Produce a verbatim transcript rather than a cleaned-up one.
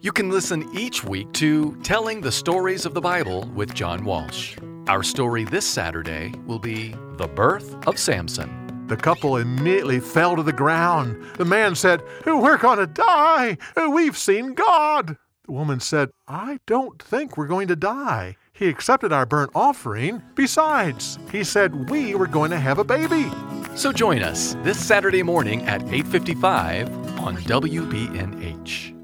You can listen each week to Telling the Stories of the Bible with John Walsh. Our story this Saturday will be The Birth of Samson. The couple immediately fell to the ground. The man said, "We're going to die. We've seen God." The woman said, "I don't think we're going to die. He accepted our burnt offering. Besides, he said we were going to have a baby." So join us this Saturday morning at eight fifty-five on W B N H.